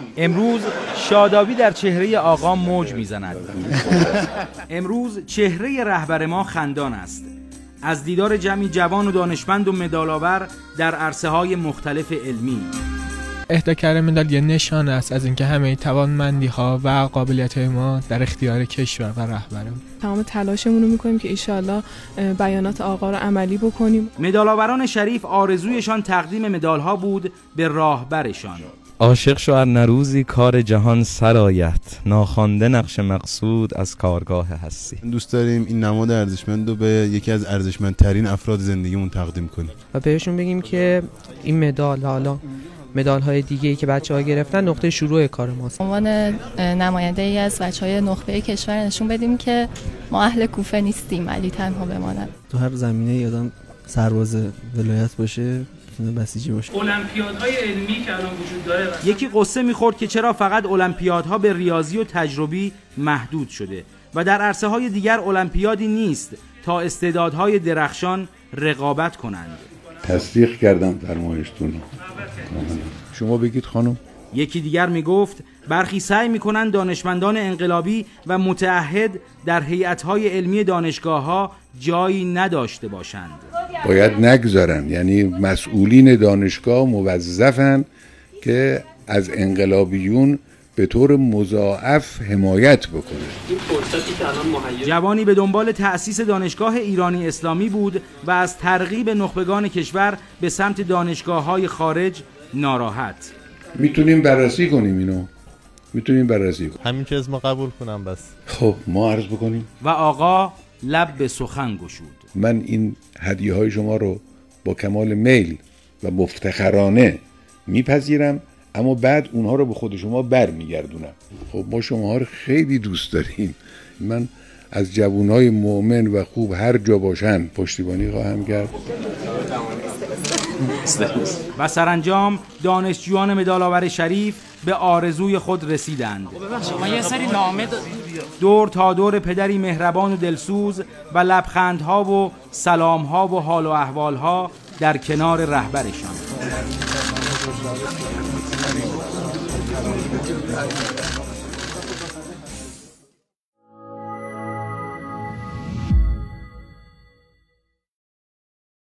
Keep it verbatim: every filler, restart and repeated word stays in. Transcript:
امروز شادابی در چهره آقا موج میزند. امروز چهره رهبر ما خندان است. از دیدار جمعی جوان و دانشمند و مدال‌آور در عرصه‌های مختلف علمی. اهدا کردن مدال یه نشانه است از اینکه همه توانمندی‌ها و قابلیت‌های ما در اختیار کشور و رهبرمون. تمام تلاشمون رو می‌کنیم که انشالله بیانات آقا رو عملی بکنیم. مدال‌آوران شریف آرزویشان تقدیم مدال‌ها بود به راهبرشان. عاشق شو ار نروزی کار جهان سرایت، ناخوانده نقش مقصود از کارگاه هستی. دوست داریم این نماد ارزشمند رو به یکی از ارزشمندترین افراد زندگیمون تقدیم کنیم و بهشون بگیم که این مدال حالا مدال های دیگه ای که بچه‌ها گرفتن نقطه شروع کار ماست. عنوان نماینده ای از بچه‌های نخبه کشور نشون بدیم که ما اهل کوفه نیستیم، علی تنها بماند. تو هر زمینه آدم سرباز ولایت باشه، بسیجی باشه. المپیادهای علمی که الان وجود داره، یکی قصه می‌خورد که چرا فقط المپیادها به ریاضی و تجربی محدود شده و در عرصه‌های دیگر المپیادی نیست تا استعدادهای درخشان رقابت کنند. تصدیق کردم فرمایشتون. شما بگید خانم. یکی دیگر میگفت برخی سعی میکنند دانشمندان انقلابی و متعهد در هیئت‌های علمی دانشگاه‌ها جایی نداشته باشند. باید نگذارن، یعنی مسئولین دانشگاه موظفن که از انقلابیون به طور مضاعف حمایت بکنه. جوانی به دنبال تأسیس دانشگاه ایرانی اسلامی بود و از ترغیب نخبگان کشور به سمت دانشگاه‌های خارج ناراحت. میتونیم بررسی کنیم اینو. میتونیم بررسی کنیم. همین که از ما قبول کنم بس. خب ما عرض بکنیم. و آقا لب به سخن گشود. من این هدیه های شما رو با کمال میل و مفتخرانه میپذیرم، اما بعد اونها رو به خود شما بر میگردونم. خب ما شما رو خیلی دوست داریم. من از جوانای مؤمن و خوب هر جا باشن پشتیبانی خواهم کرد. و سرانجام دانشجویان مدال‌آور شریف به آرزوی خود رسیدند. دور تا دور پدری مهربان و دلسوز و لبخندها و سلامها و حال و احوالها در کنار رهبرشان.